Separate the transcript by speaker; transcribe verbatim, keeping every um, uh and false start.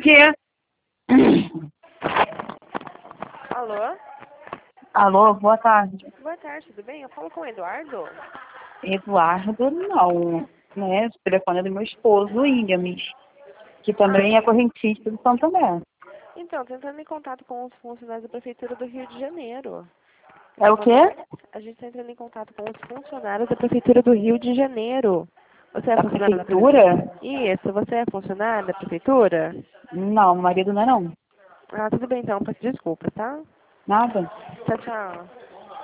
Speaker 1: quê?
Speaker 2: Alô?
Speaker 1: Alô, boa tarde.
Speaker 2: Boa tarde, tudo bem? Eu falo com o Eduardo.
Speaker 1: Eduardo, não. Né? O telefone é do meu esposo, Williams, que também é correntista do Santo Tomé.
Speaker 2: Então, tentando em contato com os funcionários da Prefeitura do Rio de Janeiro.
Speaker 1: É o quê?
Speaker 2: A gente está entrando em contato com os funcionários da Prefeitura do Rio de Janeiro. Você é
Speaker 1: Da
Speaker 2: funcionário da
Speaker 1: prefeitura?
Speaker 2: Prefeitura? Isso, você é funcionário da Prefeitura?
Speaker 1: Não, marido não é não.
Speaker 2: Ah, tudo bem então, peço desculpas, tá?
Speaker 1: Nada.
Speaker 2: Tchau, tchau.